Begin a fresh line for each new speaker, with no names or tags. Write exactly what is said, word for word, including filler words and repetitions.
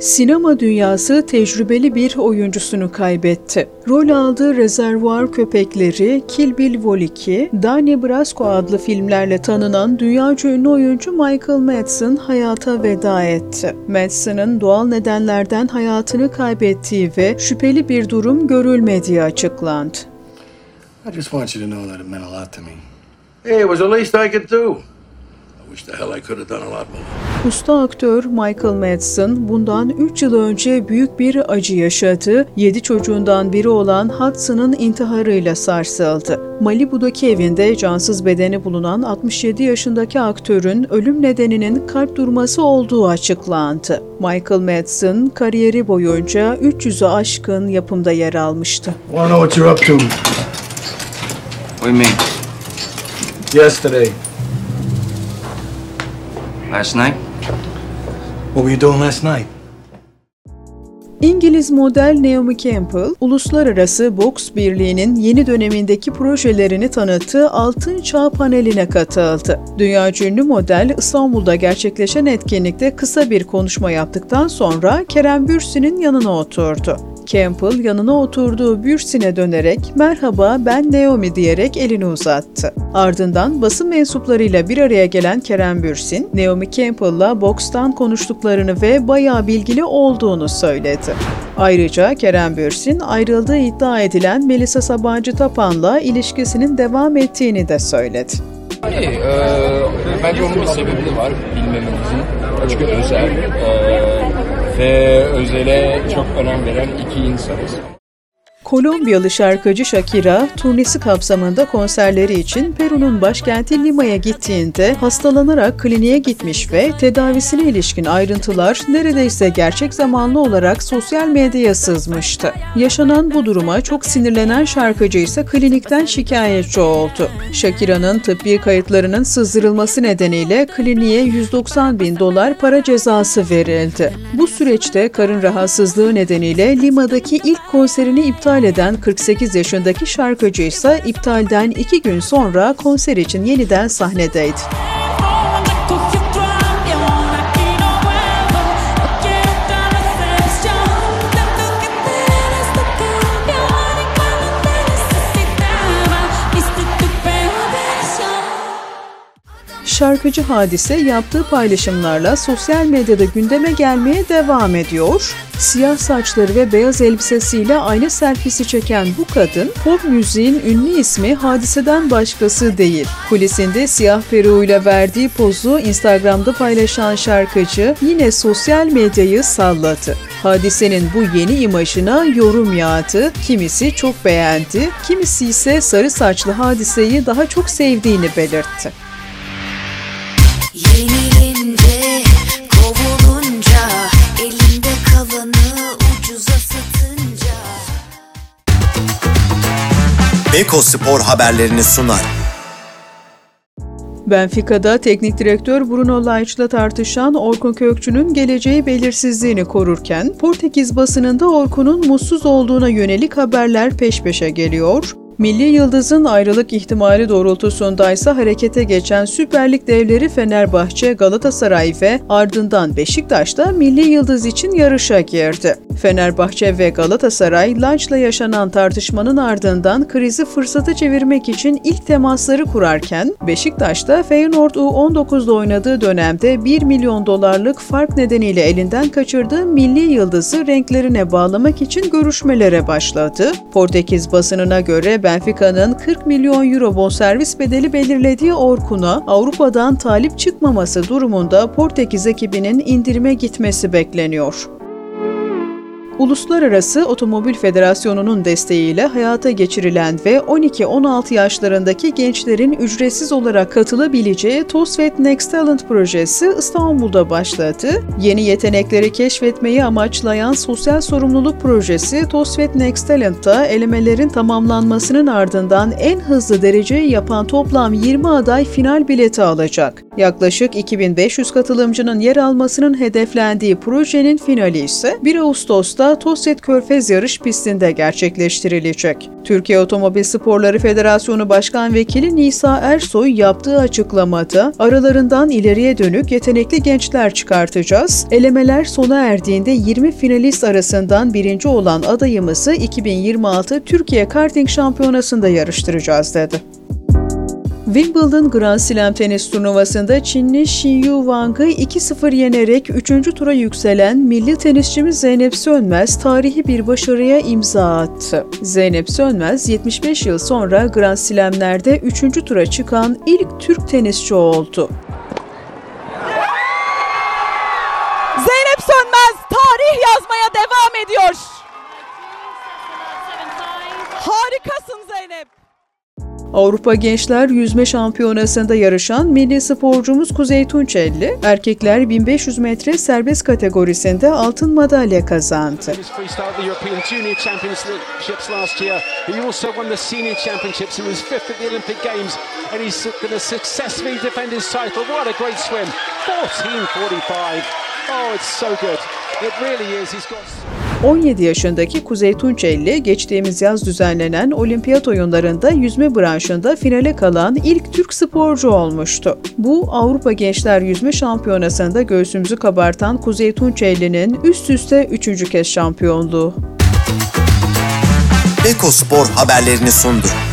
Sinema dünyası tecrübeli bir oyuncusunu kaybetti. Rol aldığı Rezervuar Köpekleri, Kill Bill Vol iki, Donnie Brasco adlı filmlerle tanınan dünyaca ünlü oyuncu Michael Madsen hayata veda etti. Madsen'ın doğal nedenlerden hayatını kaybettiği ve şüpheli bir durum görülmediği açıklandı.
I just want you to know that it meant a lot to me.
Hey, it was the least I could do. I wish the hell I could have done a lot more.
Usta aktör Michael Madsen bundan üç yıl önce büyük bir acı yaşadı. yedi çocuğundan biri olan Hudson'ın intiharıyla sarsıldı. Malibu'daki evinde cansız bedeni bulunan altmış yedi yaşındaki aktörün ölüm nedeninin kalp durması olduğu açıklandı. Michael Madsen kariyeri boyunca üç yüzü aşkın yapımda yer almıştı.
Wanna know what you're up to?
What do you mean?
Yesterday.
Last night?
What were you doing last night?
İngiliz model Naomi Campbell, Uluslararası Boks Birliği'nin yeni dönemindeki projelerini tanıttığı Altın Çağ paneline katıldı. Dünyaca ünlü model, İstanbul'da gerçekleşen etkinlikte kısa bir konuşma yaptıktan sonra Kerem Bürsin'in yanına oturdu. Campbell yanına oturduğu Bürsin'e dönerek "Merhaba, ben Naomi" diyerek elini uzattı. Ardından basın mensuplarıyla bir araya gelen Kerem Bürsin, Naomi Campbell'la bokstan konuştuklarını ve bayağı bilgili olduğunu söyledi. Ayrıca Kerem Bürsin, ayrıldığı iddia edilen Melisa Sabancı Tapan'la ilişkisinin devam ettiğini de söyledi.
Hani, e, bence onun bir sebebi var bilmememizin. Çünkü özel e, ve özele çok önem veren iki insanız.
Kolombiyalı şarkıcı Shakira, turnesi kapsamında konserleri için Peru'nun başkenti Lima'ya gittiğinde hastalanarak kliniğe gitmiş ve tedavisine ilişkin ayrıntılar neredeyse gerçek zamanlı olarak sosyal medyaya sızmıştı. Yaşanan bu duruma çok sinirlenen şarkıcı ise klinikten şikayetçi oldu. Shakira'nın tıbbi kayıtlarının sızdırılması nedeniyle kliniğe yüz doksan bin dolar para cezası verildi. Bu süreçte karın rahatsızlığı nedeniyle Lima'daki ilk konserini iptal eden kırk sekiz yaşındaki şarkıcı ise iptalden iki gün sonra konser için yeniden sahnedeydi. Şarkıcı Hadise yaptığı paylaşımlarla sosyal medyada gündeme gelmeye devam ediyor. Siyah saçları ve beyaz elbisesiyle aynı selfiesi çeken bu kadın, pop müziğin ünlü ismi Hadise'den başkası değil. Kulisinde siyah peruğuyla verdiği pozu Instagram'da paylaşan şarkıcı yine sosyal medyayı salladı. Hadise'nin bu yeni imajına yorum yağdı, kimisi çok beğendi, kimisi ise sarı saçlı Hadise'yi daha çok sevdiğini belirtti.
Yenilince, kovulunca, elinde kalanı ucuza satınca.
Beko Spor haberlerini sunar.
Benfica'da teknik direktör Bruno Laiç'la tartışan Orkun Kökçü'nün geleceği belirsizliğini korurken, Portekiz basınında Orkun'un mutsuz olduğuna yönelik haberler peş peşe geliyor. Milli Yıldız'ın ayrılık ihtimali doğrultusundaysa harekete geçen Süper Lig devleri Fenerbahçe, Galatasaray ve ardından Beşiktaş'ta Milli Yıldız için yarışa girdi. Fenerbahçe ve Galatasaray, Laiç'la yaşanan tartışmanın ardından krizi fırsata çevirmek için ilk temasları kurarken, Beşiktaş'ta Feyenoord U on dokuz'da oynadığı dönemde bir milyon dolarlık fark nedeniyle elinden kaçırdığı Milli Yıldız'ı renklerine bağlamak için görüşmelere başladı. Portekiz basınına göre Benfica'nın kırk milyon euro bonservis bedeli belirlediği Orkun'a Avrupa'dan talip çıkmaması durumunda Portekiz ekibinin indirime gitmesi bekleniyor. Uluslararası Otomobil Federasyonu'nun desteğiyle hayata geçirilen ve on iki on altı yaşlarındaki gençlerin ücretsiz olarak katılabileceği TOSFET Next Talent projesi İstanbul'da başladı. Yeni yetenekleri keşfetmeyi amaçlayan sosyal sorumluluk projesi TOSFET Next Talent'ta elemelerin tamamlanmasının ardından en hızlı dereceyi yapan toplam yirmi aday final bileti alacak. Yaklaşık iki bin beş yüz katılımcının yer almasının hedeflendiği projenin finali ise bir Ağustos'ta Bursa'da Tosset Körfez yarış pistinde gerçekleştirilecek. Türkiye Otomobil Sporları Federasyonu Başkan Vekili Nisa Ersoy yaptığı açıklamada aralarından ileriye dönük yetenekli gençler çıkartacağız. Elemeler sona erdiğinde yirmi finalist arasından birinci olan adayımızı iki bin yirmi altı Türkiye Karting Şampiyonası'nda yarıştıracağız dedi. Wimbledon Grand Slam tenis turnuvasında Çinli Xinyu Wang'ı iki sıfır yenerek üçüncü tura yükselen milli tenisçimiz Zeynep Sönmez tarihi bir başarıya imza attı. Zeynep Sönmez yetmiş beş yıl sonra Grand Slam'lerde üçüncü tura çıkan ilk Türk tenisçi oldu.
Zeynep Sönmez tarih yazmaya devam ediyor. Harikasın Zeynep.
Avrupa Gençler Yüzme Şampiyonası'nda yarışan milli sporcumuz Kuzey Tunçelli, erkekler bin beş yüz metre serbest kategorisinde altın madalya kazandı. on yedi yaşındaki Kuzey Tunçelli, geçtiğimiz yaz düzenlenen Olimpiyat oyunlarında yüzme branşında finale kalan ilk Türk sporcu olmuştu. Bu Avrupa Gençler Yüzme Şampiyonası'nda göğsümüzü kabartan Kuzey Tunçelli'nin üst üste üçüncü kez şampiyonluğu.
Beko Spor haberlerini sundu.